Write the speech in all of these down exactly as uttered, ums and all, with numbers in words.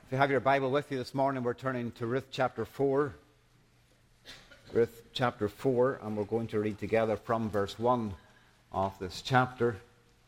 If you have your Bible with you this morning, we're turning to Ruth chapter four. Ruth chapter four, and we're going to read together from verse one of this chapter.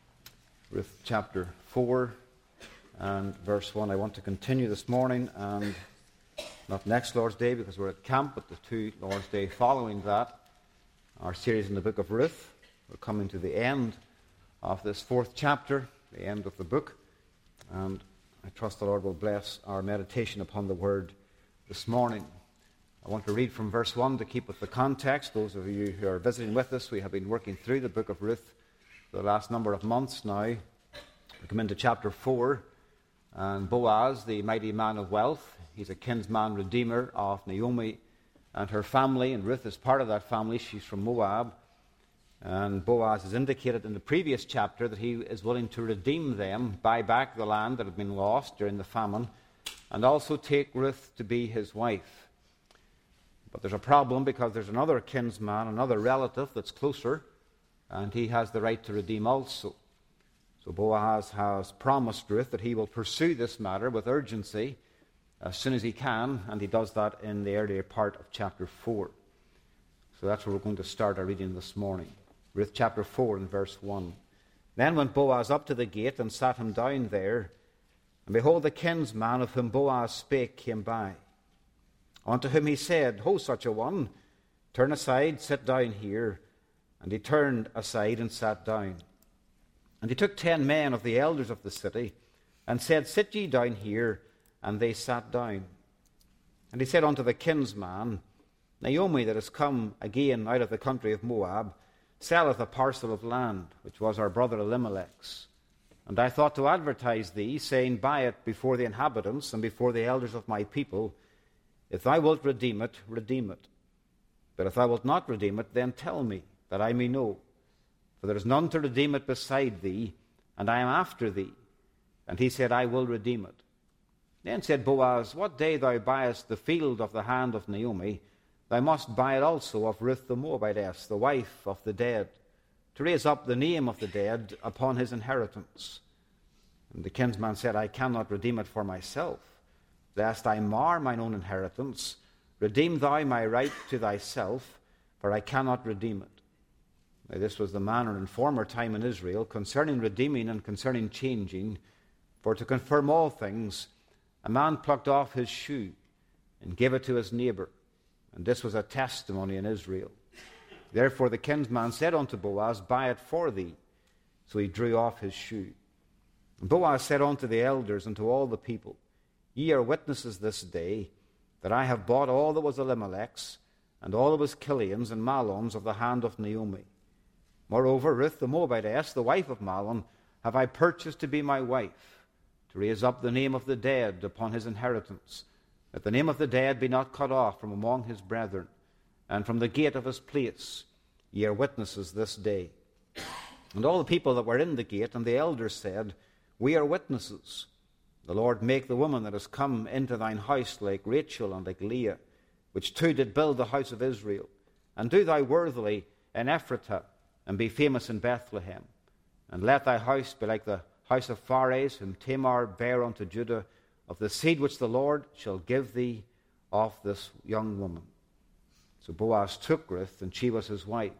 Ruth chapter four and verse one. I want to continue this morning, and not next Lord's Day because we're at camp, but the two Lord's Day following that. Our series in the book of Ruth. We're coming to the end of this fourth chapter, the end of the book, and I trust the Lord will bless our meditation upon the Word this morning. I want to read from verse one to keep with the context. Those of you who are visiting with us, we have been working through the book of Ruth for the last number of months now. We come into chapter four, and Boaz, the mighty man of wealth, he's a kinsman redeemer of Naomi and her family, and Ruth is part of that family. She's from Moab. And Boaz has indicated in the previous chapter that he is willing to redeem them, buy back the land that had been lost during the famine, and also take Ruth to be his wife. But there's a problem because there's another kinsman, another relative that's closer, and he has the right to redeem also. So Boaz has promised Ruth that he will pursue this matter with urgency as soon as he can, and he does that in the earlier part of chapter four. So that's where we're going to start our reading this morning. Ruth chapter four and verse one. Then went Boaz up to the gate and sat him down there. And behold, the kinsman of whom Boaz spake came by. Unto whom he said, Ho, such a one, turn aside, sit down here. And he turned aside and sat down. And he took ten men of the elders of the city, and said, Sit ye down here. And they sat down. And he said unto the kinsman, Naomi, that is come again out of the country of Moab, selleth a parcel of land, which was our brother Elimelech's. And I thought to advertise thee, saying, Buy it before the inhabitants and before the elders of my people. If thou wilt redeem it, redeem it. But if thou wilt not redeem it, then tell me, that I may know. For there is none to redeem it beside thee, and I am after thee. And he said, I will redeem it. Then said Boaz, What day thou buyest the field of the hand of Naomi, thou must buy it also of Ruth the Moabitess, the wife of the dead, to raise up the name of the dead upon his inheritance. And the kinsman said, I cannot redeem it for myself, lest I mar mine own inheritance. Redeem thou my right to thyself, for I cannot redeem it. Now this was the manner in former time in Israel concerning redeeming and concerning changing. For to confirm all things, a man plucked off his shoe and gave it to his neighbor. And this was a testimony in Israel. Therefore the kinsman said unto Boaz, Buy it for thee. So he drew off his shoe. And Boaz said unto the elders and to all the people, Ye are witnesses this day that I have bought all that was Elimelech's, and all that was Kilion's and Mahlon's of the hand of Naomi. Moreover, Ruth the Moabitess, the wife of Mahlon, have I purchased to be my wife, to raise up the name of the dead upon his inheritance, that the name of the dead be not cut off from among his brethren, and from the gate of his place. Ye are witnesses this day. And all the people that were in the gate and the elders said, We are witnesses. The Lord make the woman that has come into thine house like Rachel and like Leah, which two did build the house of Israel. And do thou worthily in Ephratah, and be famous in Bethlehem. And let thy house be like the house of Pharez, whom Tamar bare unto Judah, of the seed which the Lord shall give thee of this young woman. So Boaz took Ruth, and she was his wife.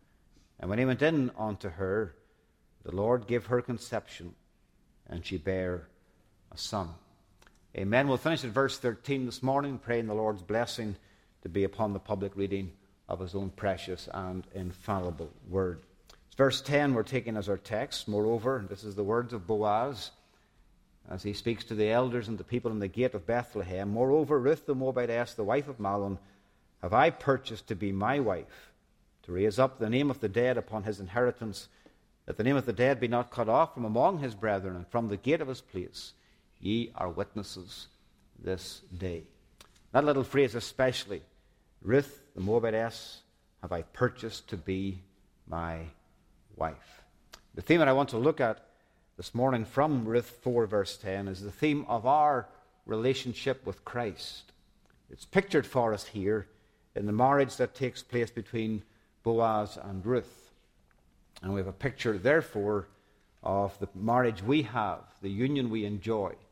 And when he went in unto her, the Lord gave her conception, and she bare a son. Amen. We'll finish at verse thirteen this morning, praying the Lord's blessing to be upon the public reading of his own precious and infallible word. It's verse ten we're taking as our text. Moreover, this is the words of Boaz, as he speaks to the elders and the people in the gate of Bethlehem. Moreover, Ruth the Moabitess, the wife of Mahlon, have I purchased to be my wife, to raise up the name of the dead upon his inheritance, that the name of the dead be not cut off from among his brethren, and from the gate of his place. Ye are witnesses this day. That little phrase especially, Ruth the Moabitess, have I purchased to be my wife. The theme that I want to look at this morning from Ruth four verse ten is the theme of our relationship with Christ. It's pictured for us here in the marriage that takes place between Boaz and Ruth. And we have a picture, therefore, of the marriage we have, the union we enjoy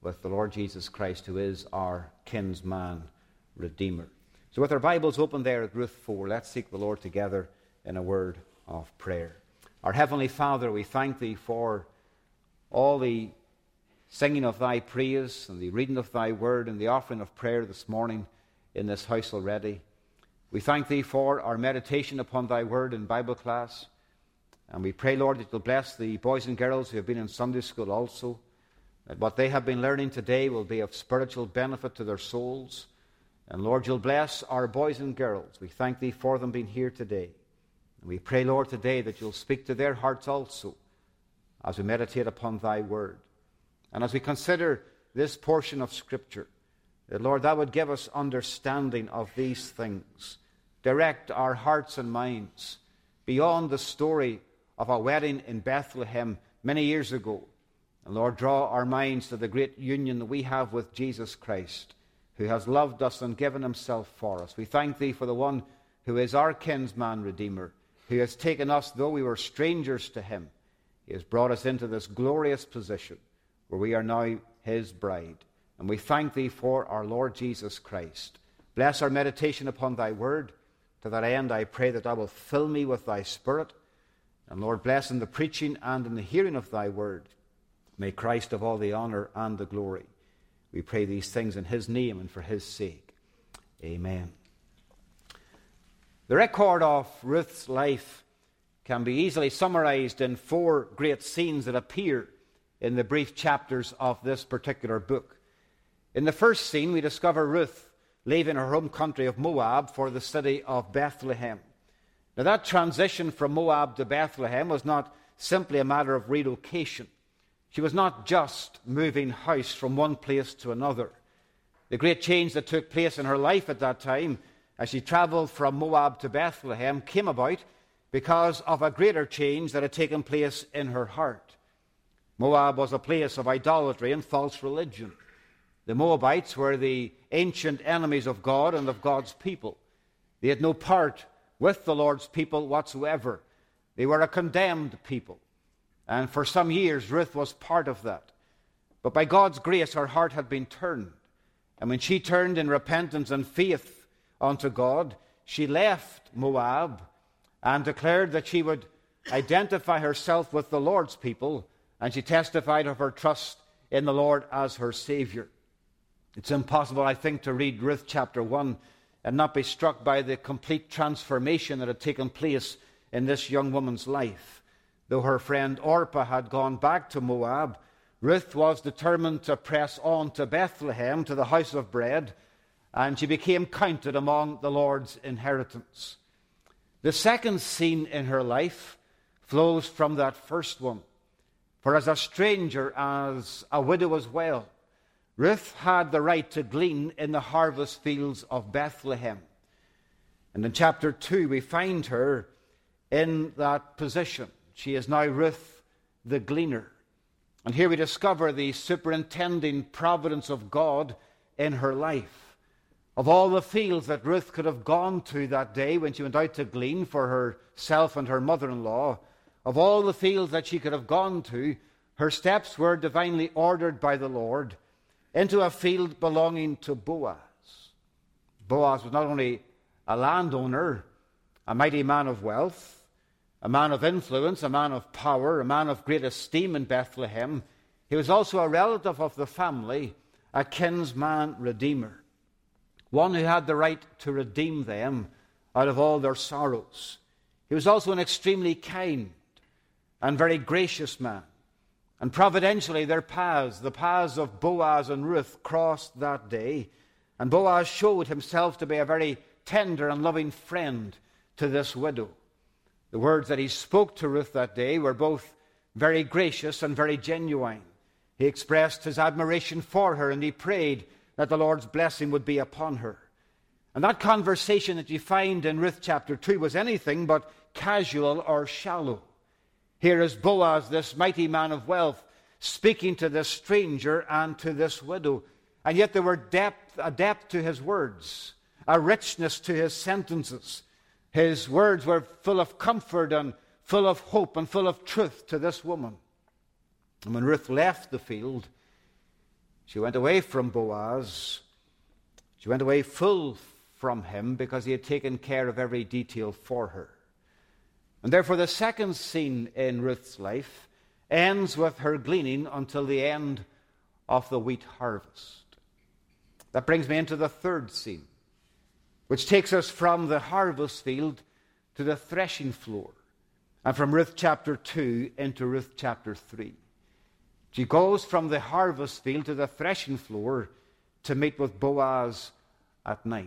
with the Lord Jesus Christ, who is our kinsman redeemer. So with our Bibles open there at Ruth four, let's seek the Lord together in a word of prayer. Our Heavenly Father, we thank Thee for all the singing of Thy praise and the reading of Thy word and the offering of prayer this morning in this house already. We thank Thee for our meditation upon Thy word in Bible class. And we pray, Lord, that You'll bless the boys and girls who have been in Sunday school also, that what they have been learning today will be of spiritual benefit to their souls. And Lord, You'll bless our boys and girls. We thank Thee for them being here today. And we pray, Lord, today that You'll speak to their hearts also as we meditate upon Thy word. And as we consider this portion of Scripture, that, Lord, Thou would give us understanding of these things. Direct our hearts and minds beyond the story of a wedding in Bethlehem many years ago. And Lord, draw our minds to the great union that we have with Jesus Christ, who has loved us and given Himself for us. We thank Thee for the one who is our kinsman redeemer, who has taken us, though we were strangers to Him. He has brought us into this glorious position where we are now His bride. And we thank Thee for our Lord Jesus Christ. Bless our meditation upon Thy word. To that end, I pray that Thou wilt fill me with Thy Spirit. And Lord, bless in the preaching and in the hearing of Thy word. May Christ have all the honor and the glory. We pray these things in His name and for His sake. Amen. The record of Ruth's life can be easily summarized in four great scenes that appear in the brief chapters of this particular book. In the first scene, we discover Ruth leaving her home country of Moab for the city of Bethlehem. Now, that transition from Moab to Bethlehem was not simply a matter of relocation. She was not just moving house from one place to another. The great change that took place in her life at that time, as she traveled from Moab to Bethlehem, came about because of a greater change that had taken place in her heart. Moab was a place of idolatry and false religion. The Moabites were the ancient enemies of God and of God's people. They had no part with the Lord's people whatsoever. They were a condemned people. And for some years, Ruth was part of that. But by God's grace, her heart had been turned. And when she turned in repentance and faith unto God, she left Moab and declared that she would identify herself with the Lord's people, and she testified of her trust in the Lord as her Savior. It's impossible, I think, to read Ruth chapter one and not be struck by the complete transformation that had taken place in this young woman's life. Though her friend Orpah had gone back to Moab, Ruth was determined to press on to Bethlehem, to the house of bread, and she became counted among the Lord's inheritance. The second scene in her life flows from that first one. For as a stranger, as a widow as well, Ruth had the right to glean in the harvest fields of Bethlehem. And in chapter two, we find her in that position. She is now Ruth the gleaner. And here we discover the superintending providence of God in her life. Of all the fields that Ruth could have gone to that day when she went out to glean for herself and her mother-in-law, of all the fields that she could have gone to, her steps were divinely ordered by the Lord into a field belonging to Boaz. Boaz was not only a landowner, a mighty man of wealth, a man of influence, a man of power, a man of great esteem in Bethlehem. He was also a relative of the family, a kinsman redeemer, one who had the right to redeem them out of all their sorrows. He was also an extremely kind and very gracious man. And providentially, their paths, the paths of Boaz and Ruth, crossed that day. And Boaz showed himself to be a very tender and loving friend to this widow. The words that he spoke to Ruth that day were both very gracious and very genuine. He expressed his admiration for her, and he prayed that the Lord's blessing would be upon her. And that conversation that you find in Ruth chapter two was anything but casual or shallow. Here is Boaz, this mighty man of wealth, speaking to this stranger and to this widow. And yet there were depth, a depth to his words, a richness to his sentences. His words were full of comfort and full of hope and full of truth to this woman. And when Ruth left the field, She went away from Boaz. She went away full from him because he had taken care of every detail for her. And therefore the second scene in Ruth's life ends with her gleaning until the end of the wheat harvest. That brings me into the third scene, which takes us from the harvest field to the threshing floor, and from Ruth chapter two into Ruth chapter three. She goes from the harvest field to the threshing floor to meet with Boaz at night.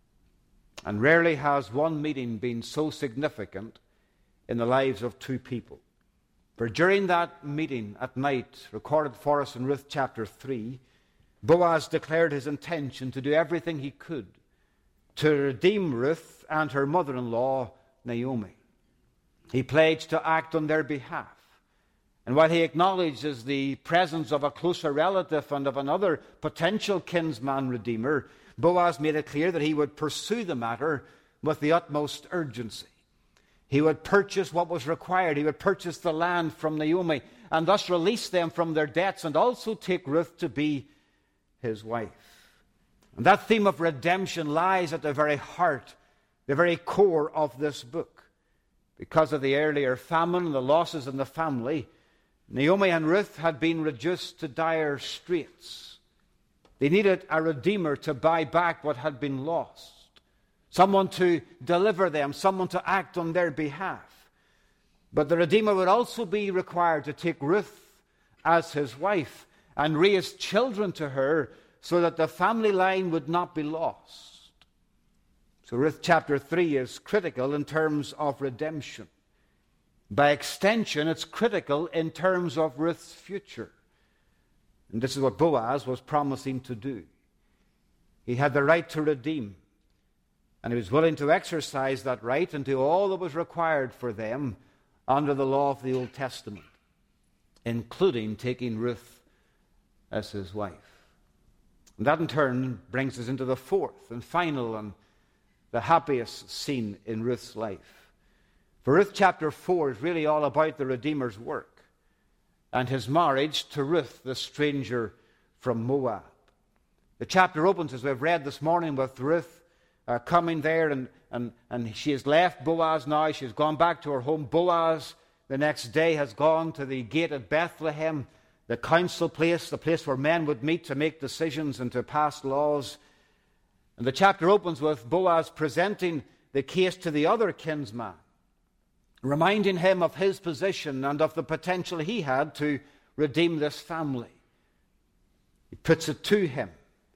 And rarely has one meeting been so significant in the lives of two people. For during that meeting at night, recorded for us in Ruth chapter three, Boaz declared his intention to do everything he could to redeem Ruth and her mother-in-law, Naomi. He pledged to act on their behalf. And while he acknowledges the presence of a closer relative and of another potential kinsman redeemer, Boaz made it clear that he would pursue the matter with the utmost urgency. He would purchase what was required. He would purchase the land from Naomi and thus release them from their debts and also take Ruth to be his wife. And that theme of redemption lies at the very heart, the very core of this book. Because of the earlier famine and the losses in the family, Naomi and Ruth had been reduced to dire straits. They needed a redeemer to buy back what had been lost, someone to deliver them, someone to act on their behalf. But the redeemer would also be required to take Ruth as his wife and raise children to her so that the family line would not be lost. So Ruth chapter three is critical in terms of redemption. By extension, it's critical in terms of Ruth's future. And this is what Boaz was promising to do. He had the right to redeem, and he was willing to exercise that right and do all that was required for them under the law of the Old Testament, including taking Ruth as his wife. And that in turn brings us into the fourth and final and the happiest scene in Ruth's life. For Ruth chapter four is really all about the Redeemer's work and his marriage to Ruth, the stranger from Moab. The chapter opens, as we've read this morning, with Ruth uh, coming there, and, and, and she has left Boaz now. She's gone back to her home. Boaz, the next day, has gone to the gate at Bethlehem, the council place, the place where men would meet to make decisions and to pass laws. And the chapter opens with Boaz presenting the case to the other kinsman, reminding him of his position and of the potential he had to redeem this family. He puts it to him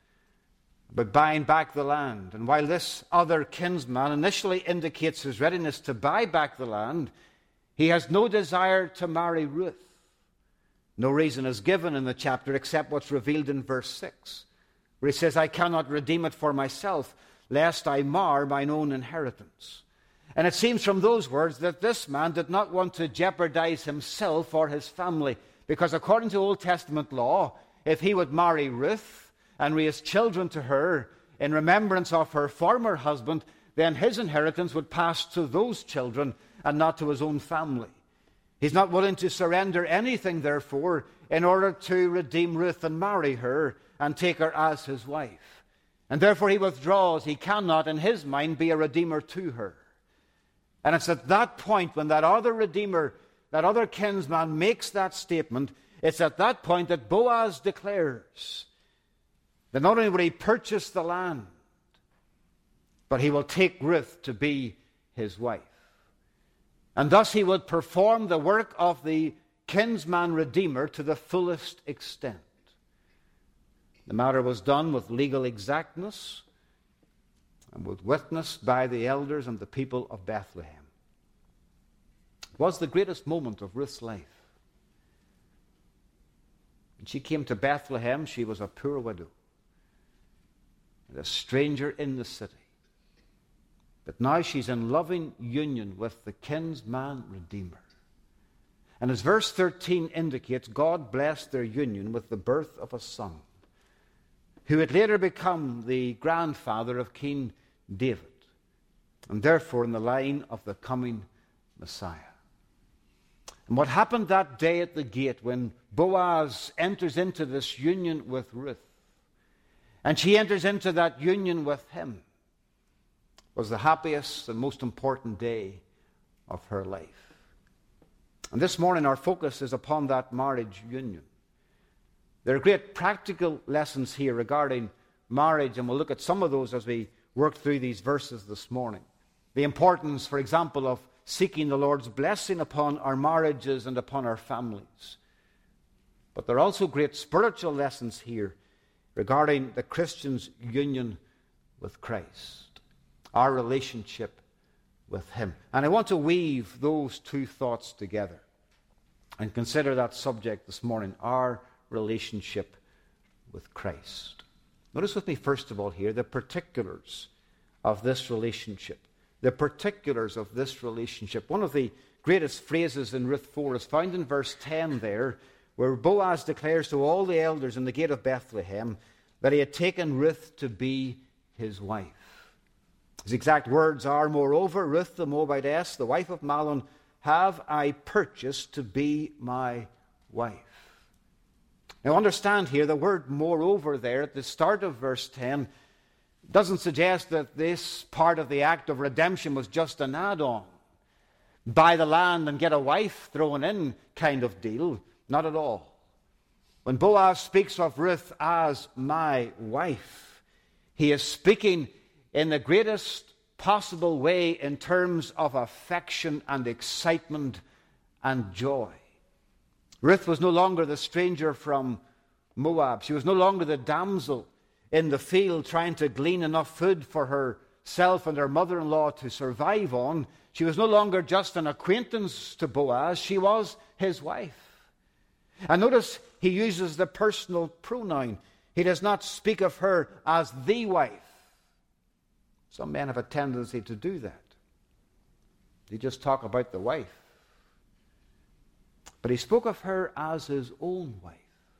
by buying back the land. And while this other kinsman initially indicates his readiness to buy back the land, he has no desire to marry Ruth. No reason is given in the chapter except what's revealed in verse six, where he says, I cannot redeem it for myself, lest I mar mine own inheritance. And it seems from those words that this man did not want to jeopardize himself or his family, because according to Old Testament law, if he would marry Ruth and raise children to her in remembrance of her former husband, then his inheritance would pass to those children and not to his own family. He's not willing to surrender anything, therefore, in order to redeem Ruth and marry her and take her as his wife. And therefore he withdraws. He cannot, in his mind, be a redeemer to her. And it's at that point when that other redeemer, that other kinsman makes that statement, it's at that point that Boaz declares that not only will he purchase the land, but he will take Ruth to be his wife. And thus he would perform the work of the kinsman redeemer to the fullest extent. The matter was done with legal exactness and was witnessed by the elders and the people of Bethlehem. It was the greatest moment of Ruth's life. When she came to Bethlehem, she was a poor widow and a stranger in the city. But now she's in loving union with the kinsman redeemer. And as verse thirteen indicates, God blessed their union with the birth of a son, who would later become the grandfather of King David, and therefore in the line of the coming Messiah. And what happened that day at the gate when Boaz enters into this union with Ruth, and she enters into that union with him, was the happiest and most important day of her life. And this morning our focus is upon that marriage union. There are great practical lessons here regarding marriage, and we'll look at some of those as we work through these verses this morning. The importance, for example, of seeking the Lord's blessing upon our marriages and upon our families. But there are also great spiritual lessons here regarding the Christian's union with Christ, our relationship with him. And I want to weave those two thoughts together and consider that subject this morning, our relationship with Christ. Notice with me, first of all, here, the particulars of this relationship. The particulars of this relationship. One of the greatest phrases in Ruth four is found in verse ten there, where Boaz declares to all the elders in the gate of Bethlehem that he had taken Ruth to be his wife. His exact words are, "Moreover, Ruth the Moabitess, the wife of Mahlon, have I purchased to be my wife." Now understand here, the word moreover there at the start of verse ten doesn't suggest that this part of the act of redemption was just an add-on. Buy the land and get a wife thrown in kind of deal. Not at all. When Boaz speaks of Ruth as my wife, he is speaking in the greatest possible way in terms of affection and excitement and joy. Ruth was no longer the stranger from Moab. She was no longer the damsel in the field trying to glean enough food for herself and her mother-in-law to survive on. She was no longer just an acquaintance to Boaz. She was his wife. And notice he uses the personal pronoun. He does not speak of her as the wife. Some men have a tendency to do that. They just talk about the wife. But he spoke of her as his own wife.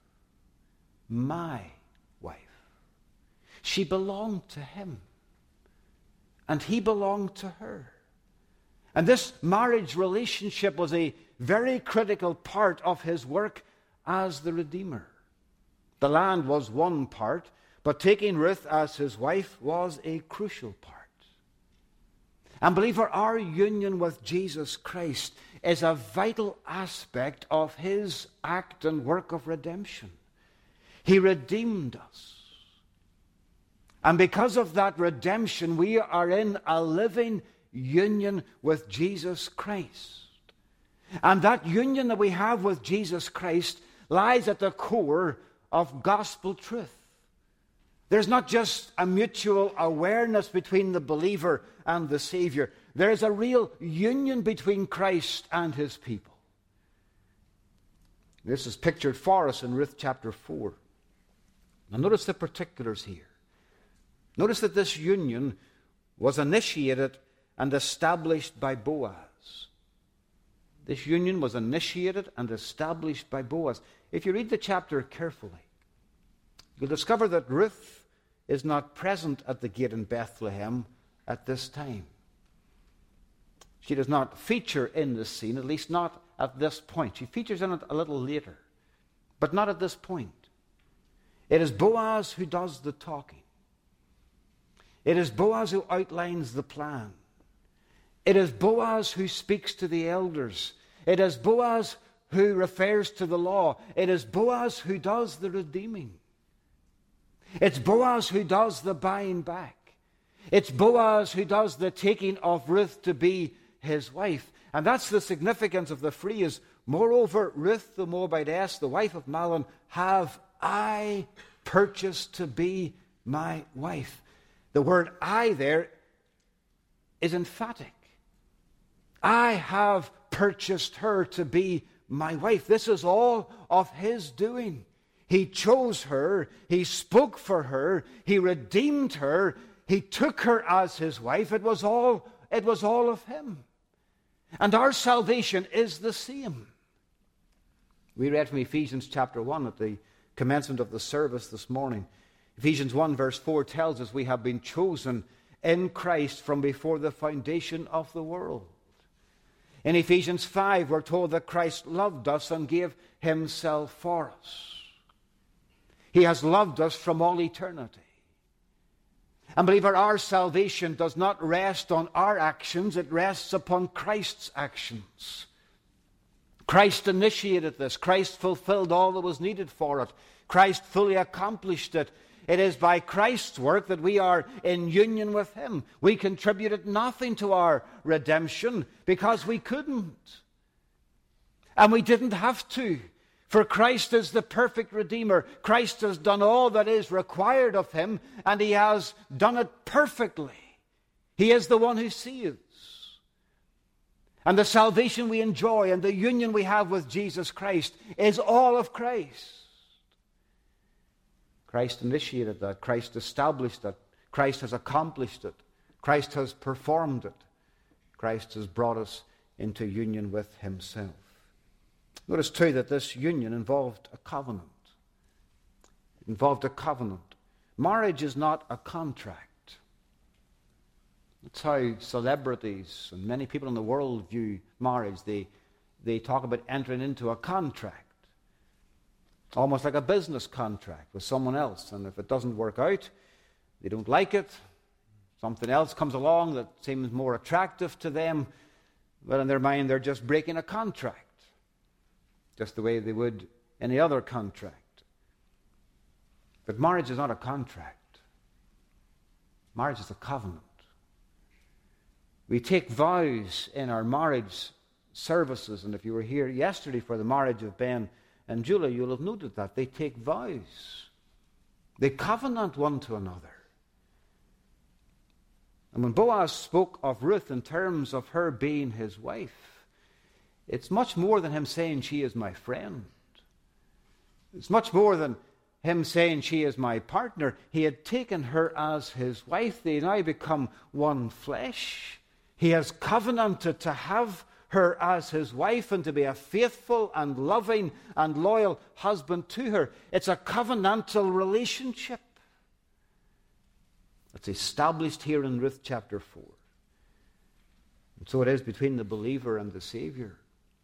My wife. She belonged to him. And he belonged to her. And this marriage relationship was a very critical part of his work as the Redeemer. The land was one part, but taking Ruth as his wife was a crucial part. And believer, our union with Jesus Christ is a vital aspect of his act and work of redemption. He redeemed us. And because of that redemption, we are in a living union with Jesus Christ. And that union that we have with Jesus Christ lies at the core of gospel truth. There's not just a mutual awareness between the believer and the Savior. There is a real union between Christ and his people. This is pictured for us in Ruth chapter four. Now notice the particulars here. Notice that this union was initiated and established by Boaz. This union was initiated and established by Boaz. If you read the chapter carefully, you'll discover that Ruth is not present at the gate in Bethlehem at this time. She does not feature in this scene, at least not at this point. She features in it a little later, but not at this point. It is Boaz who does the talking. It is Boaz who outlines the plan. It is Boaz who speaks to the elders. It is Boaz who refers to the law. It is Boaz who does the redeeming. It's Boaz who does the buying back. It's Boaz who does the taking of Ruth to be his wife. And that's the significance of the phrase, "Moreover, Ruth the Moabitess, the wife of Mahlon, have I purchased to be my wife." The word "I" there is emphatic. I have purchased her to be my wife. This is all of his doing. He chose her. He spoke for her. He redeemed her. He took her as his wife. It was all, it was all of him. And our salvation is the same. We read from Ephesians chapter one at the commencement of the service this morning. Ephesians one verse four tells us we have been chosen in Christ from before the foundation of the world. In Ephesians five, we're told that Christ loved us and gave himself for us. He has loved us from all eternity. And believer, our salvation does not rest on our actions, it rests upon Christ's actions. Christ initiated this. Christ fulfilled all that was needed for it. Christ fully accomplished it. It is by Christ's work that we are in union with him. We contributed nothing to our redemption because we couldn't. And we didn't have to. For Christ is the perfect Redeemer. Christ has done all that is required of him, and he has done it perfectly. He is the one who saves. And the salvation we enjoy and the union we have with Jesus Christ is all of Christ. Christ initiated that. Christ established it. Christ has accomplished it. Christ has performed it. Christ has brought us into union with himself. Notice too that this union involved a covenant. It involved a covenant. Marriage is not a contract. That's how celebrities and many people in the world view marriage. They, they talk about entering into a contract. Almost like a business contract with someone else. And if it doesn't work out, they don't like it. Something else comes along that seems more attractive to them. But in their mind, they're just breaking a contract. Just the way they would any other contract. But marriage is not a contract. Marriage is a covenant. We take vows in our marriage services, and if you were here yesterday for the marriage of Ben and Julia, you'll have noted that. They take vows. They covenant one to another. And when Boaz spoke of Ruth in terms of her being his wife, it's much more than him saying she is my friend. It's much more than him saying she is my partner. He had taken her as his wife. They now become one flesh. He has covenanted to have her as his wife and to be a faithful and loving and loyal husband to her. It's a covenantal relationship. It's established here in Ruth chapter four. And so it is between the believer and the Savior.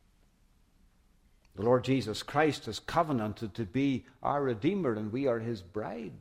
The Lord Jesus Christ has covenanted to be our Redeemer, and we are his bride.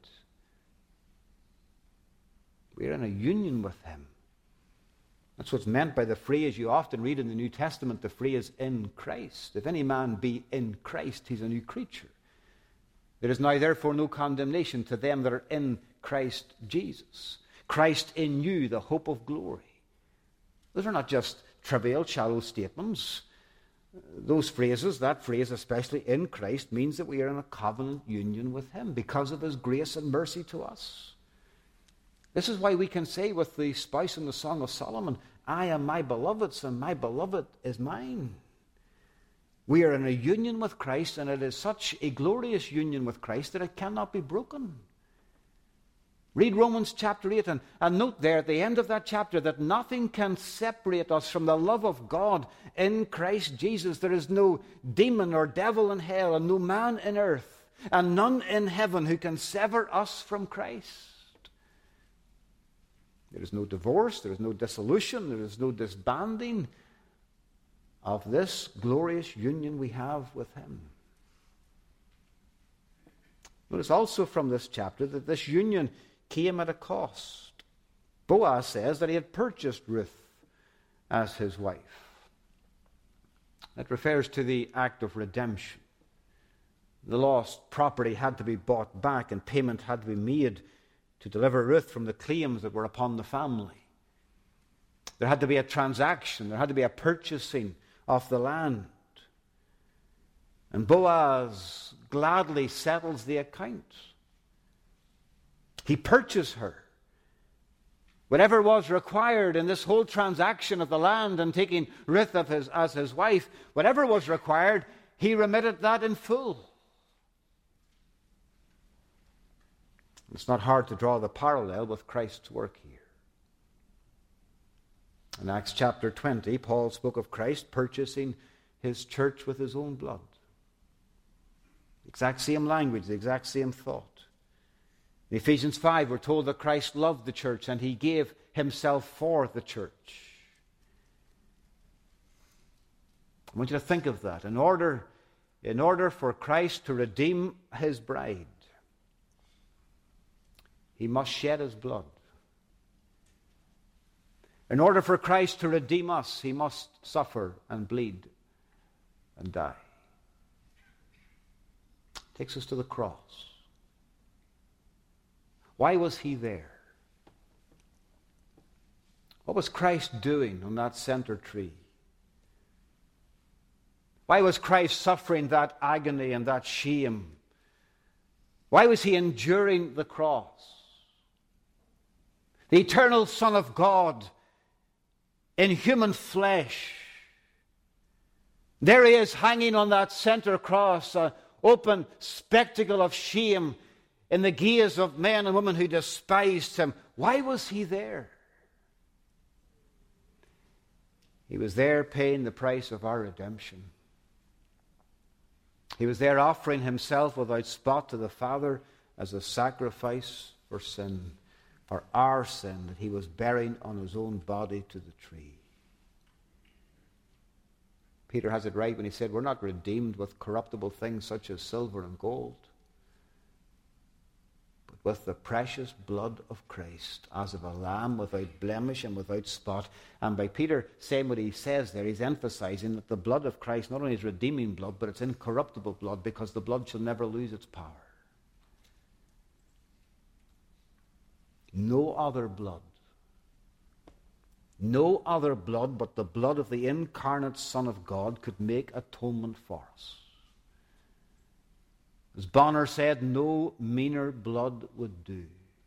We are in a union with him. That's what's meant by the phrase you often read in the New Testament, the phrase in Christ. If any man be in Christ, he's a new creature. There is now therefore no condemnation to them that are in Christ Jesus. Christ in you, the hope of glory. Those are not just trivial, shallow statements. Those phrases, that phrase especially in Christ, means that we are in a covenant union with him because of his grace and mercy to us. This is why we can say with the spouse in the Song of Solomon, I am my beloved's and my beloved is mine. We are in a union with Christ, and it is such a glorious union with Christ that it cannot be broken. Read Romans chapter eight and, and note there at the end of that chapter that nothing can separate us from the love of God in Christ Jesus. There is no demon or devil in hell and no man in earth and none in heaven who can sever us from Christ. There is no divorce, there is no dissolution, there is no disbanding of this glorious union we have with him. Notice also from this chapter that this union came at a cost. Boaz says that he had purchased Ruth as his wife. That refers to the act of redemption. The lost property had to be bought back and payment had to be made to deliver Ruth from the claims that were upon the family. There had to be a transaction. There had to be a purchasing of the land. And Boaz gladly settles the account. He purchased her. Whatever was required in this whole transaction of the land and taking Ruth of his, as his wife, whatever was required, he remitted that in full. It's not hard to draw the parallel with Christ's work here. In Acts chapter twenty, Paul spoke of Christ purchasing his church with his own blood. The exact same language, the exact same thought. In Ephesians five, we're told that Christ loved the church and he gave himself for the church. I want you to think of that. In order, in order for Christ to redeem his bride, he must shed his blood. In order for Christ to redeem us, he must suffer and bleed and die. Takes us to the cross. Why was he there? What was Christ doing on that center tree? Why was Christ suffering that agony and that shame? Why was he enduring the cross? The eternal Son of God in human flesh. There he is hanging on that center cross, an open spectacle of shame in the gaze of men and women who despised him. Why was he there? He was there paying the price of our redemption. He was there offering himself without spot to the Father as a sacrifice for sin, for our sin that he was bearing on his own body to the tree. Peter has it right when he said, we're not redeemed with corruptible things such as silver and gold, but with the precious blood of Christ, as of a lamb without blemish and without spot. And by Peter saying what he says there, he's emphasizing that the blood of Christ not only is redeeming blood, but it's incorruptible blood, because the blood shall never lose its power. No other blood, no other blood but the blood of the incarnate Son of God could make atonement for us. As Bonner said, no meaner blood would do.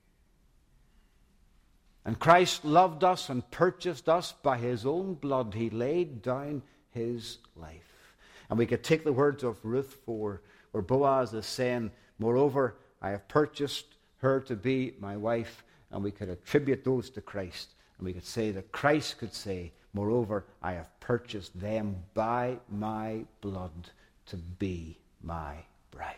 And Christ loved us and purchased us by his own blood. He laid down his life. And we could take the words of Ruth four, where Boaz is saying, moreover, I have purchased her to be my wife. And we could attribute those to Christ. And we could say that Christ could say, moreover, I have purchased them by my blood to be my bride.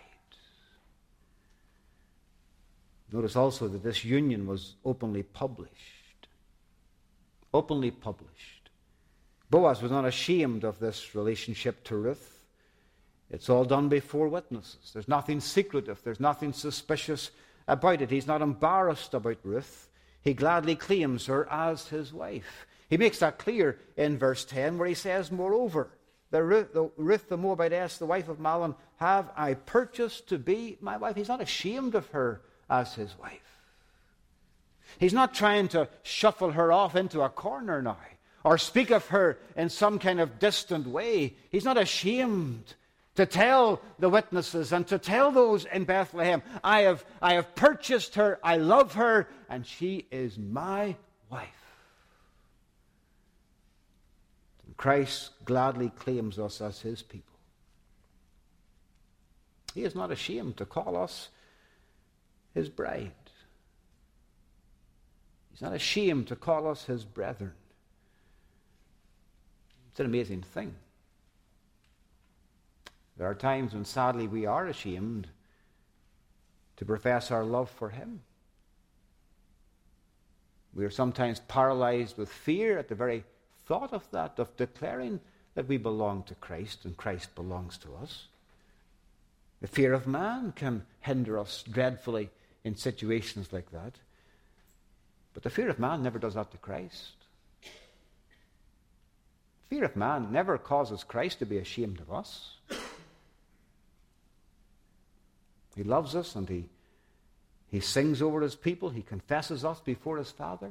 Notice also that this union was openly published. Openly published. Boaz was not ashamed of this relationship to Ruth. It's all done before witnesses. There's nothing secretive. There's nothing suspicious about it. He's not embarrassed about Ruth. He gladly claims her as his wife. He makes that clear in verse ten, where he says, moreover, the Ruth, the, Ruth the Moabitess, the wife of Mahlon, have I purchased to be my wife. He's not ashamed of her as his wife. He's not trying to shuffle her off into a corner now, or speak of her in some kind of distant way. He's not ashamed to tell the witnesses and to tell those in Bethlehem, I have, I have purchased her, I love her, and she is my wife. And Christ gladly claims us as his people. He is not ashamed to call us his bride. He's not ashamed to call us his brethren. It's an amazing thing. There are times when sadly we are ashamed to profess our love for him. We are sometimes paralyzed with fear at the very thought of that, of declaring that we belong to Christ and Christ belongs to us. The fear of man can hinder us dreadfully in situations like that. But the fear of man never does that to Christ. Fear of man never causes Christ to be ashamed of us. He loves us and he, he sings over his people. He confesses us before his Father.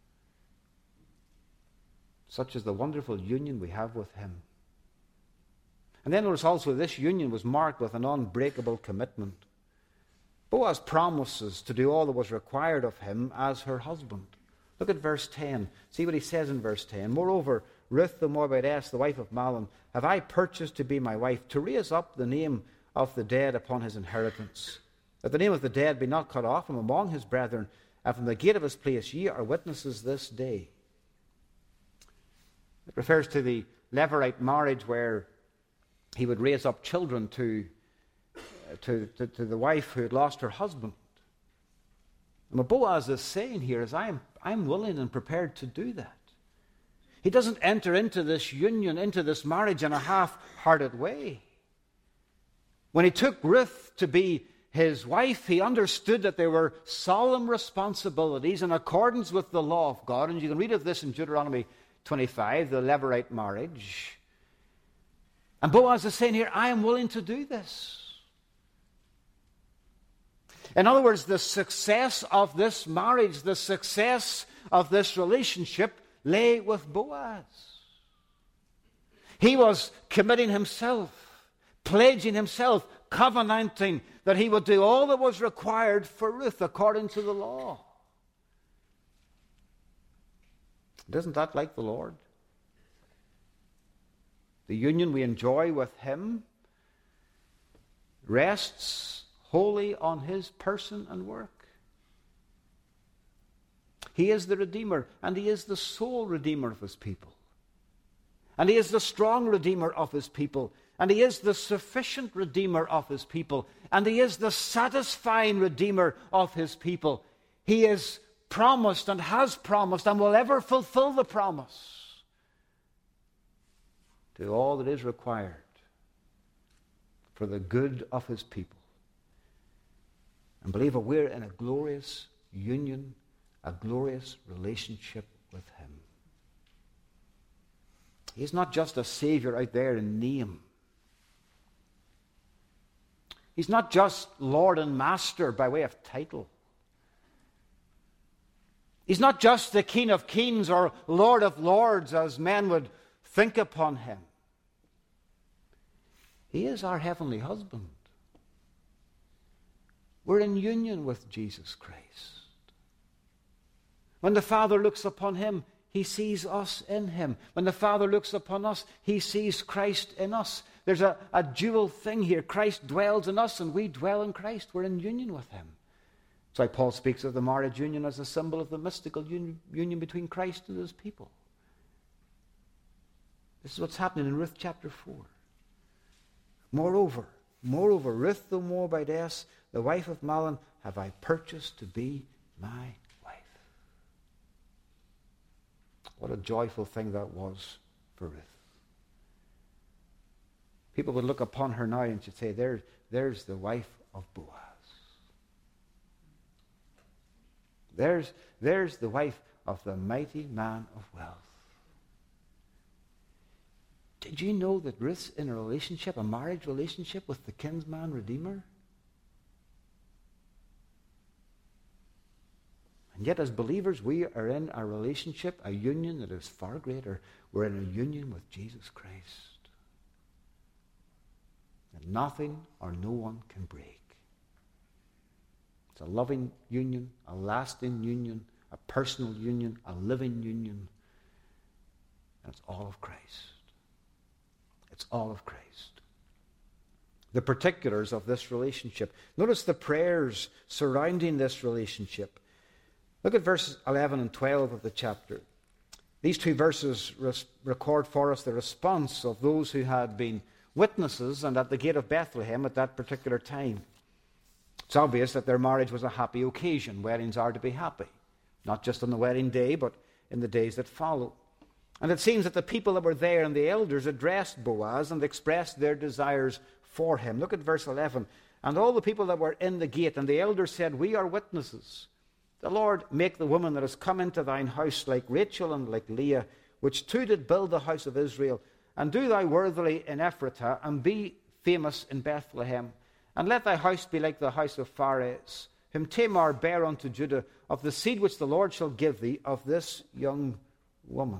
Such is the wonderful union we have with him. And then notice also this union was marked with an unbreakable commitment. Boaz promises to do all that was required of him as her husband. Look at verse ten. See what he says in verse ten. Moreover, Ruth the Moabitess, the wife of Mahlon, have I purchased to be my wife, to raise up the name of the dead upon his inheritance, that the name of the dead be not cut off from among his brethren, and from the gate of his place ye are witnesses this day. It refers to the Levirate marriage where he would raise up children to To, to, to the wife who had lost her husband. And what Boaz is saying here is, I'm, I'm willing and prepared to do that. He doesn't enter into this union, into this marriage in a half-hearted way. When he took Ruth to be his wife, he understood that there were solemn responsibilities in accordance with the law of God. And you can read of this in Deuteronomy twenty-five, the Levirate marriage. And Boaz is saying here, I am willing to do this. In other words, the success of this marriage, the success of this relationship lay with Boaz. He was committing himself, pledging himself, covenanting that he would do all that was required for Ruth according to the law. Isn't that like the Lord? The union we enjoy with him rests wholly on his person and work. He is the Redeemer, and he is the sole Redeemer of his people. And he is the strong Redeemer of his people. And he is the sufficient Redeemer of his people. And he is the satisfying Redeemer of his people. He is promised and has promised and will ever fulfill the promise to all that is required for the good of his people. And believer, we're in a glorious union, a glorious relationship with him. He's not just a Savior out there in name. He's not just Lord and Master by way of title. He's not just the King of Kings or Lord of Lords as men would think upon him. He is our heavenly husband. We're in union with Jesus Christ. When the Father looks upon him, he sees us in him. When the Father looks upon us, he sees Christ in us. There's a, a dual thing here. Christ dwells in us and we dwell in Christ. We're in union with him. That's why Paul speaks of the marriage union as a symbol of the mystical union, union between Christ and his people. This is what's happening in Ruth chapter four. Moreover, moreover, Ruth the Moabitess, the wife of Mahlon, have I purchased to be my wife. What a joyful thing that was for Ruth. People would look upon her now and she'd say, there, there's the wife of Boaz. There's, there's the wife of the mighty man of wealth. Did you know that Ruth's in a relationship, a marriage relationship with the kinsman redeemer? And yet as believers, we are in a relationship, a union that is far greater. We're in a union with Jesus Christ. And nothing or no one can break. It's a loving union, a lasting union, a personal union, a living union. And it's all of Christ. It's all of Christ. The particulars of this relationship. Notice the prayers surrounding this relationship. Look at verses eleven and twelve of the chapter. These two verses res- record for us the response of those who had been witnesses and at the gate of Bethlehem at that particular time. It's obvious that their marriage was a happy occasion. Weddings are to be happy. Not just on the wedding day, but in the days that follow. And it seems that the people that were there and the elders addressed Boaz and expressed their desires for him. Look at verse eleven. And all the people that were in the gate and the elders said, we are witnesses. The Lord make the woman that has come into thine house like Rachel and like Leah, which two did build the house of Israel. And do thou worthily in Ephratah, and be famous in Bethlehem. And let thy house be like the house of Pharez, whom Tamar bare unto Judah, of the seed which the Lord shall give thee, of this young woman.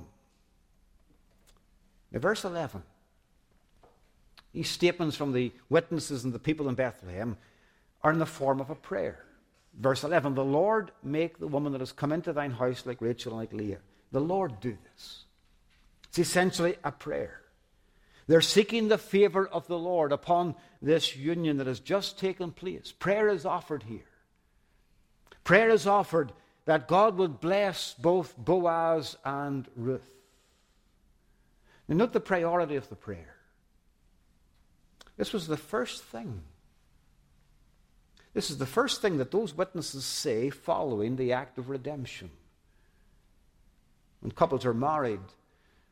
Now, verse eleven. These statements from the witnesses and the people in Bethlehem are in the form of a prayer. Verse eleven, the Lord make the woman that has come into thine house like Rachel and like Leah. The Lord do this. It's essentially a prayer. They're seeking the favor of the Lord upon this union that has just taken place. Prayer is offered here. Prayer is offered that God would bless both Boaz and Ruth. Now note the priority of the prayer. This was the first thing. This is the first thing that those witnesses say following the act of redemption. When couples are married,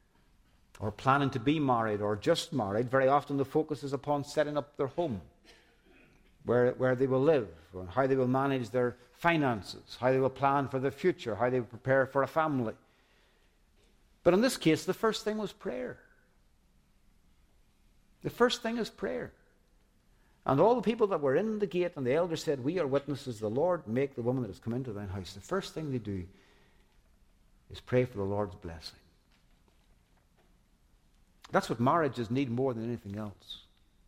or planning to be married or just married, very often the focus is upon setting up their home, where, where they will live, and how they will manage their finances, how they will plan for the future, how they will prepare for a family. But in this case, the first thing was prayer. The first thing is prayer. And all the people that were in the gate, and the elders said, "We are witnesses, the Lord make the woman that has come into thine house." The first thing they do is pray for the Lord's blessing. That's what marriages need more than anything else.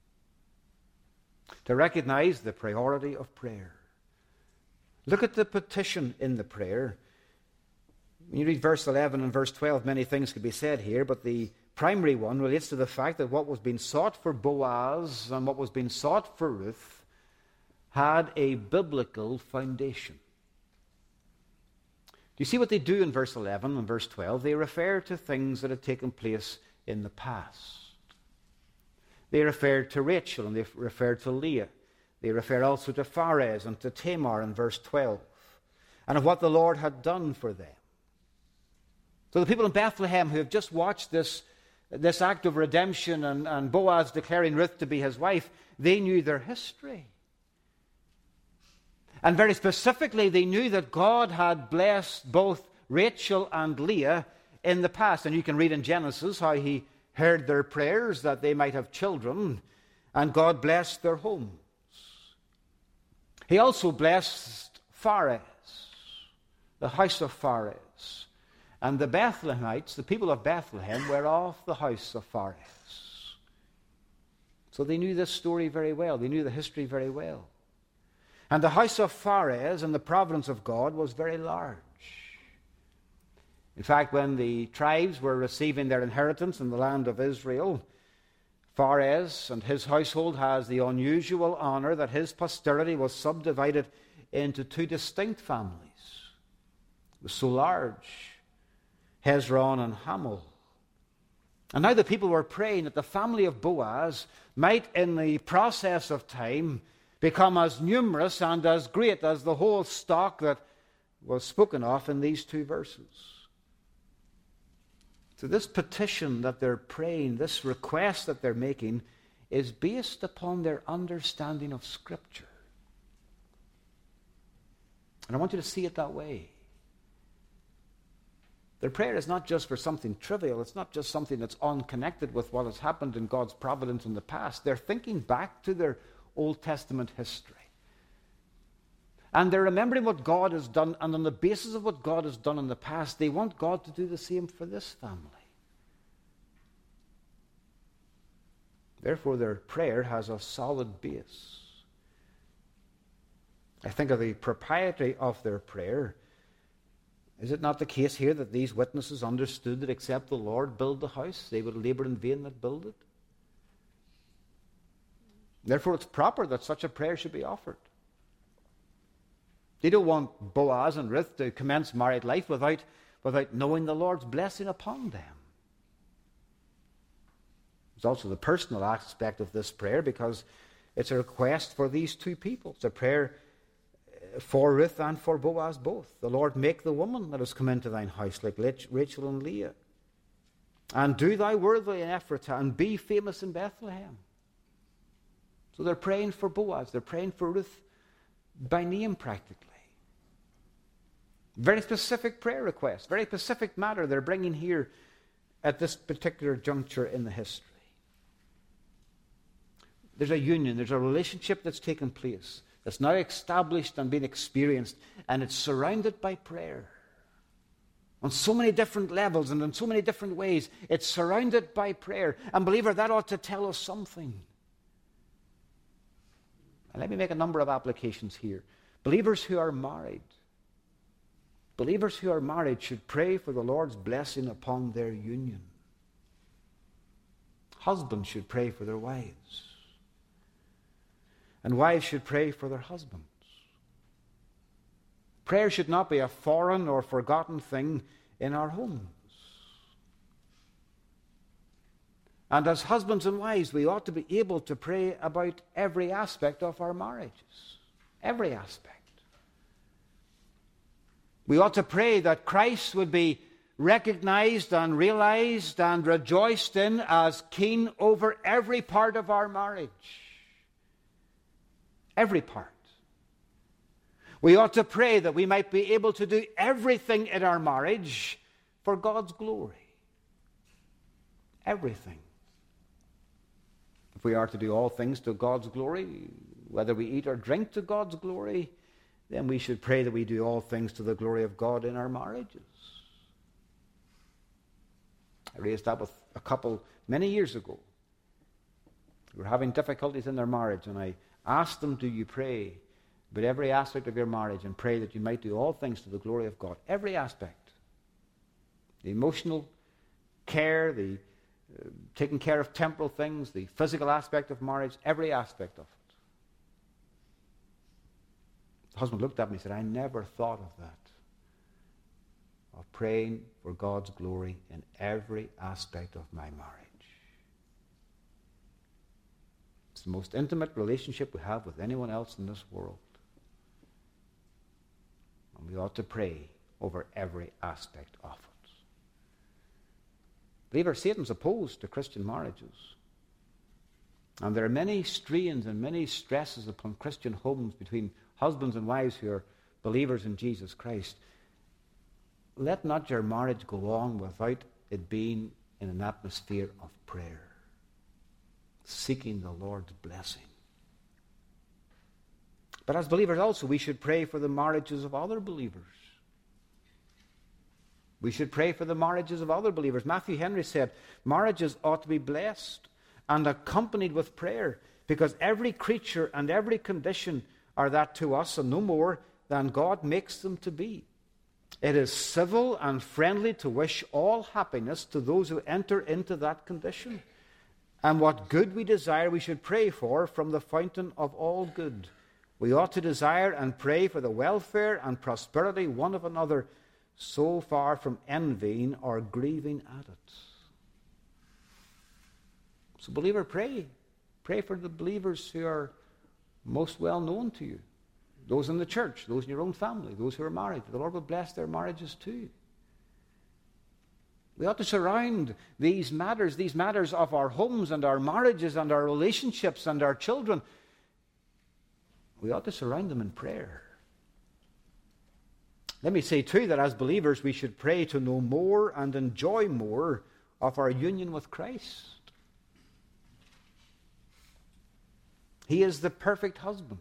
To recognize the priority of prayer. Look at the petition in the prayer. When you read verse eleven and verse twelve, many things could be said here, but the primary one relates to the fact that what was being sought for Boaz and what was being sought for Ruth had a biblical foundation. Do you see what they do in verse eleven and verse twelve? They refer to things that had taken place in the past. They refer to Rachel and they refer to Leah. They refer also to Pharez and to Tamar in verse twelve, and of what the Lord had done for them. So the people in Bethlehem who have just watched this, this act of redemption and, and Boaz declaring Ruth to be his wife, they knew their history. And very specifically, they knew that God had blessed both Rachel and Leah in the past. And you can read in Genesis how he heard their prayers that they might have children, and God blessed their homes. He also blessed Pharez, the house of Pharez. And the Bethlehemites, the people of Bethlehem, were of the house of Pharez. So they knew this story very well. They knew the history very well. And the house of Pharez in the providence of God was very large. In fact, when the tribes were receiving their inheritance in the land of Israel, Pharez and his household has the unusual honor that his posterity was subdivided into two distinct families. It was so large. Hezron and Hamel. And now the people were praying that the family of Boaz might, in the process of time, become as numerous and as great as the whole stock that was spoken of in these two verses. So this petition that they're praying, this request that they're making, is based upon their understanding of Scripture. And I want you to see it that way. Their prayer is not just for something trivial. It's not just something that's unconnected with what has happened in God's providence in the past. They're thinking back to their Old Testament history. And they're remembering what God has done, and on the basis of what God has done in the past, they want God to do the same for this family. Therefore, their prayer has a solid base. I think of the propriety of their prayer. Is it not the case here that these witnesses understood that except the Lord build the house, they would labor in vain that build it? Therefore, it's proper that such a prayer should be offered. They don't want Boaz and Ruth to commence married life without, without knowing the Lord's blessing upon them. There's also the personal aspect of this prayer, because it's a request for these two people. It's a prayer for Ruth and for Boaz both. The Lord make the woman that has come into thine house like Rachel and Leah. And do thou worthily in Ephrathah, and be famous in Bethlehem. So they're praying for Boaz. They're praying for Ruth by name practically. Very specific prayer request. Very specific matter they're bringing here at this particular juncture in the history. There's a union. There's a relationship that's taken place. It's now established and being experienced, and it's surrounded by prayer. On so many different levels and in so many different ways, it's surrounded by prayer. And believer, that ought to tell us something. And let me make a number of applications here. Believers who are married, believers who are married should pray for the Lord's blessing upon their union. Husbands should pray for their wives. And wives should pray for their husbands. Prayer should not be a foreign or forgotten thing in our homes. And as husbands and wives, we ought to be able to pray about every aspect of our marriages. Every aspect. We ought to pray that Christ would be recognized and realized and rejoiced in as king over every part of our marriage. Every part. We ought to pray that we might be able to do everything in our marriage for God's glory. Everything. If we are to do all things to God's glory, whether we eat or drink to God's glory, then we should pray that we do all things to the glory of God in our marriages. I raised that with a couple many years ago. They were having difficulties in their marriage, and I asked them, do you pray about every aspect of your marriage and pray that you might do all things to the glory of God? Every aspect. The emotional care, the uh, taking care of temporal things, the physical aspect of marriage, every aspect of it. The husband looked at me and said, I never thought of that. Of praying for God's glory in every aspect of my marriage. It's the most intimate relationship we have with anyone else in this world. And we ought to pray over every aspect of it. Believer, Satan's opposed to Christian marriages. And there are many strains and many stresses upon Christian homes between husbands and wives who are believers in Jesus Christ. Let not your marriage go on without it being in an atmosphere of prayer, seeking the Lord's blessing. But as believers also, we should pray for the marriages of other believers. We should pray for the marriages of other believers. Matthew Henry said, marriages ought to be blessed and accompanied with prayer, because every creature and every condition are that to us and no more than God makes them to be. It is civil and friendly to wish all happiness to those who enter into that condition. And what good we desire we should pray for from the fountain of all good. We ought to desire and pray for the welfare and prosperity one of another, so far from envying or grieving at it. So believer, pray. Pray for the believers who are most well known to you. Those in the church, those in your own family, those who are married. The Lord will bless their marriages too. We ought to surround these matters, these matters of our homes and our marriages and our relationships and our children. We ought to surround them in prayer. Let me say too that as believers we should pray to know more and enjoy more of our union with Christ. He is the perfect husband.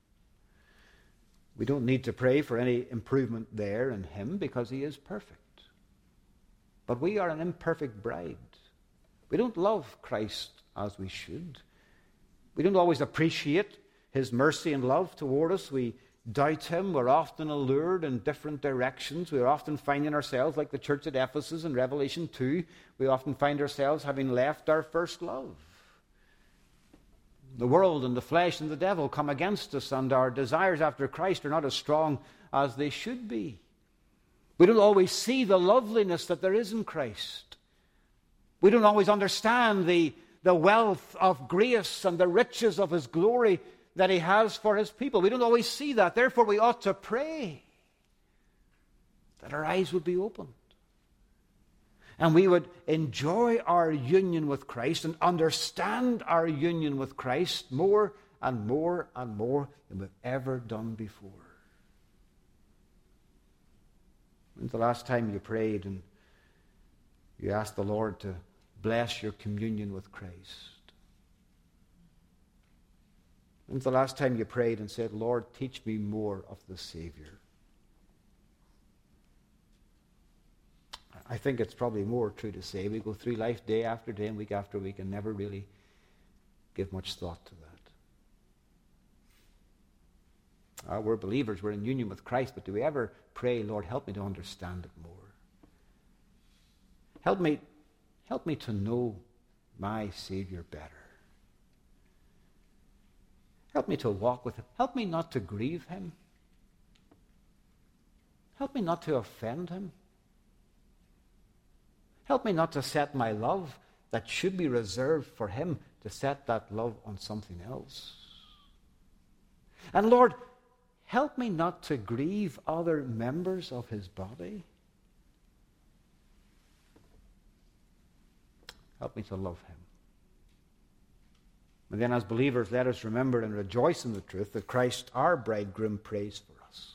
We don't need to pray for any improvement there in him because he is perfect. But we are an imperfect bride. We don't love Christ as we should. We don't always appreciate his mercy and love toward us. We doubt him. We're often allured in different directions. We're often finding ourselves like the church at Ephesus in Revelation two. We often find ourselves having left our first love. The world and the flesh and the devil come against us, and our desires after Christ are not as strong as they should be. We don't always see the loveliness that there is in Christ. We don't always understand the, the wealth of grace and the riches of his glory that he has for his people. We don't always see that. Therefore, we ought to pray that our eyes would be opened. And we would enjoy our union with Christ and understand our union with Christ more and more and more than we've ever done before. When's the last time you prayed and you asked the Lord to bless your communion with Christ? When's the last time you prayed and said, Lord, teach me more of the Savior? I think it's probably more true to say we go through life day after day and week after week and never really give much thought to that. Uh, we're believers, we're in union with Christ, but do we ever pray, Lord, help me to understand it more? Help me, help me to know my Savior better. Help me to walk with him. Help me not to grieve him. Help me not to offend him. Help me not to set my love that should be reserved for him, to set that love on something else. And Lord, help me not to grieve other members of his body. Help me to love him. And then as believers, let us remember and rejoice in the truth that Christ, our bridegroom, prays for us.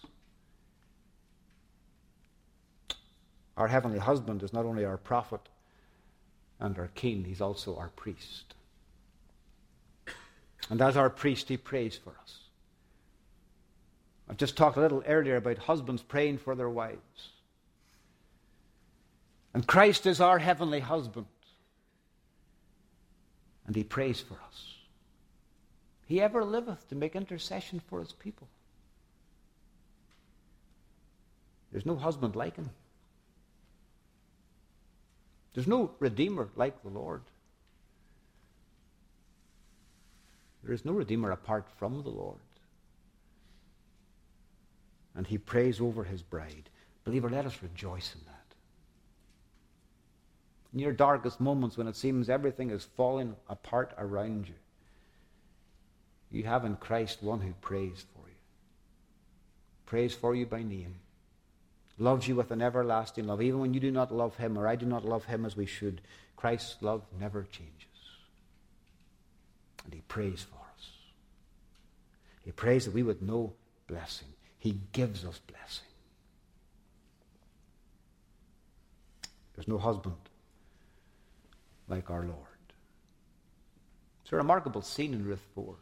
Our heavenly husband is not only our prophet and our king, he's also our priest. And as our priest, he prays for us. I've just talked a little earlier about husbands praying for their wives. And Christ is our heavenly husband. And he prays for us. He ever liveth to make intercession for his people. There's no husband like him. There's no Redeemer like the Lord. There is no Redeemer apart from the Lord. And he prays over his bride. Believer, let us rejoice in that. In your darkest moments when it seems everything is falling apart around you, you have in Christ one who prays for you. Prays for you by name. Loves you with an everlasting love. Even when you do not love him, or I do not love him as we should, Christ's love never changes. And he prays for us. He prays that we would know blessing. He gives us blessing. There's no husband like our Lord. It's a remarkable scene in Ruth four.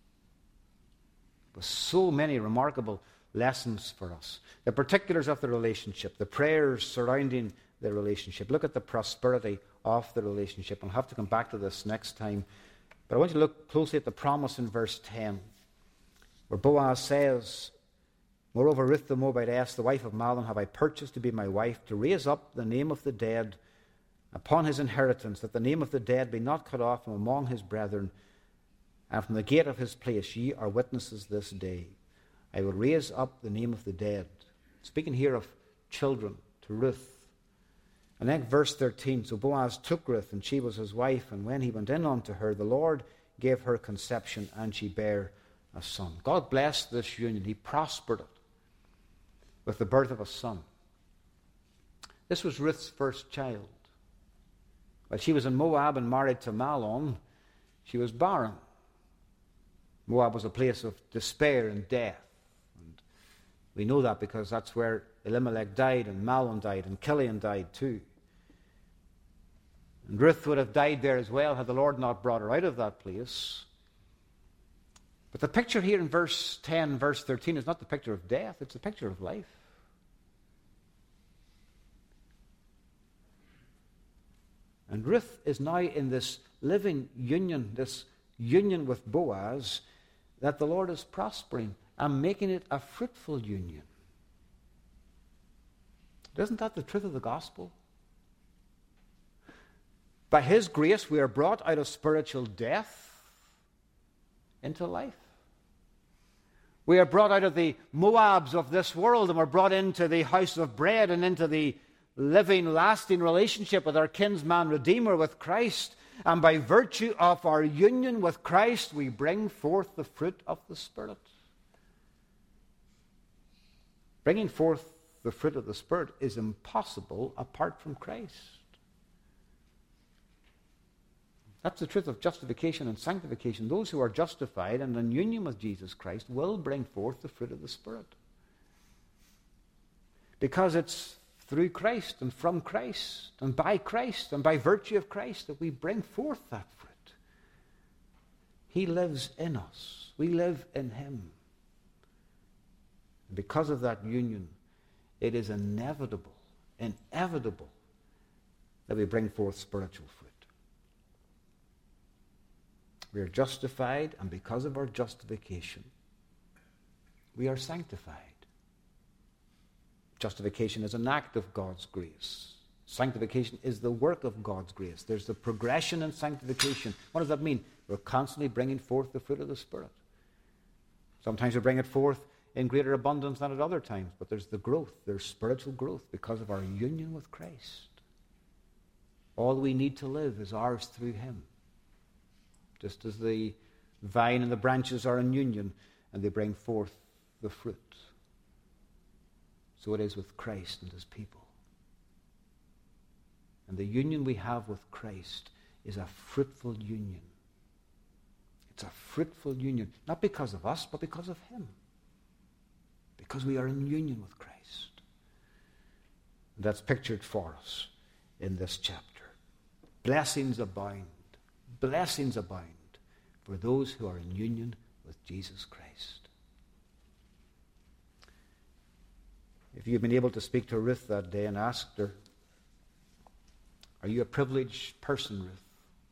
With so many remarkable lessons for us. The particulars of the relationship, the prayers surrounding the relationship. Look at the prosperity of the relationship. I'll have to come back to this next time. But I want you to look closely at the promise in verse ten, where Boaz says, "Moreover, Ruth the Moabitess, the wife of Mahlon, have I purchased to be my wife, to raise up the name of the dead upon his inheritance, that the name of the dead be not cut off from among his brethren. And from the gate of his place ye are witnesses this day. I will raise up the name of the dead." Speaking here of children to Ruth. And then verse thirteen, "So Boaz took Ruth, and she was his wife, and when he went in unto her, the Lord gave her conception, and she bare a son." God blessed this union. He prospered it with the birth of a son. This was Ruth's first child. While she was in Moab and married to Mahlon, she was barren. Moab was a place of despair and death. And we know that because that's where Elimelech died, and Mahlon died, and Chilion died too. And Ruth would have died there as well had the Lord not brought her out of that place. But the picture here in verse ten, verse thirteen is not the picture of death, it's the picture of life. And Ruth is now in this living union, this union with Boaz, that the Lord is prospering and making it a fruitful union. Isn't that the truth of the gospel? By his grace, we are brought out of spiritual death into life. We are brought out of the Moabs of this world, and we're brought into the house of bread and into the living, lasting relationship with our kinsman Redeemer, with Christ. And by virtue of our union with Christ, we bring forth the fruit of the Spirit. Bringing forth the fruit of the Spirit is impossible apart from Christ. That's the truth of justification and sanctification. Those who are justified and in union with Jesus Christ will bring forth the fruit of the Spirit. Because it's through Christ and from Christ and by Christ and by virtue of Christ that we bring forth that fruit. He lives in us. We live in him. And because of that union, it is inevitable, inevitable that we bring forth spiritual fruit. We are justified, and because of our justification, we are sanctified. Justification is an act of God's grace. Sanctification is the work of God's grace. There's the progression in sanctification. What does that mean? We're constantly bringing forth the fruit of the Spirit. Sometimes we bring it forth in greater abundance than at other times, but there's the growth. There's spiritual growth because of our union with Christ. All we need to live is ours through him. Just as the vine and the branches are in union and they bring forth the fruit. So it is with Christ and his people. And the union we have with Christ is a fruitful union. It's a fruitful union, not because of us, but because of him. Because we are in union with Christ. And that's pictured for us in this chapter. Blessings abound. Blessings abound for those who are in union with Jesus Christ. If you've been able to speak to Ruth that day and asked her, are you a privileged person, Ruth?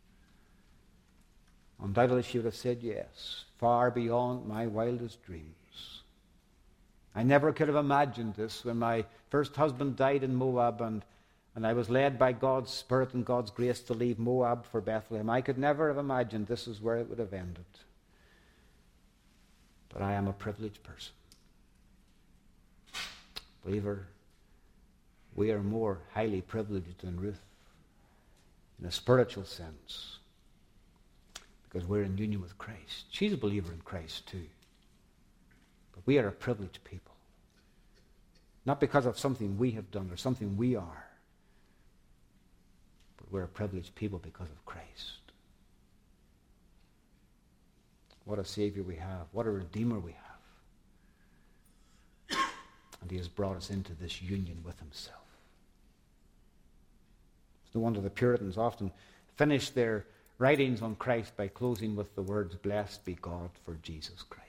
Undoubtedly she would have said yes, far beyond my wildest dreams. I never could have imagined this when my first husband died in Moab and, and I was led by God's Spirit and God's grace to leave Moab for Bethlehem. I could never have imagined this is where it would have ended. But I am a privileged person. Believer, we are more highly privileged than Ruth in a spiritual sense because we're in union with Christ. She's a believer in Christ too. But we are a privileged people. Not because of something we have done or something we are, but we're a privileged people because of Christ. What a Savior we have. What a Redeemer we have. And he has brought us into this union with himself. It's no wonder the Puritans often finish their writings on Christ by closing with the words, blessed be God for Jesus Christ.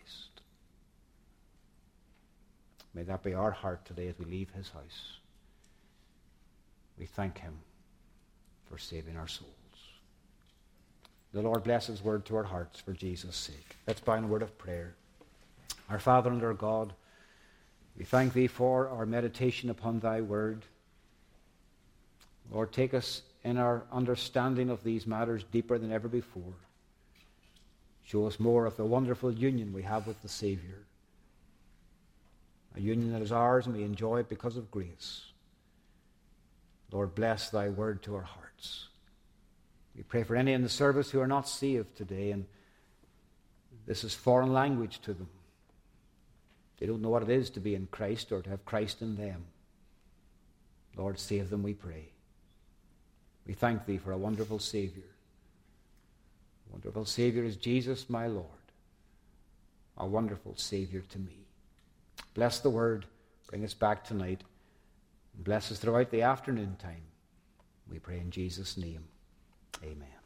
May that be our heart today as we leave his house. We thank him for saving our souls. The Lord bless his word to our hearts for Jesus' sake. Let's bow in a word of prayer. Our Father and our God, we thank thee for our meditation upon thy word. Lord, take us in our understanding of these matters deeper than ever before. Show us more of the wonderful union we have with the Savior. A union that is ours and we enjoy it because of grace. Lord, bless thy word to our hearts. We pray for any in the service who are not saved today, and this is foreign language to them. They don't know what it is to be in Christ or to have Christ in them. Lord, save them, we pray. We thank thee for a wonderful Savior. A wonderful Savior is Jesus, my Lord. A wonderful Savior to me. Bless the word. Bring us back tonight. And bless us throughout the afternoon time. We pray in Jesus' name. Amen.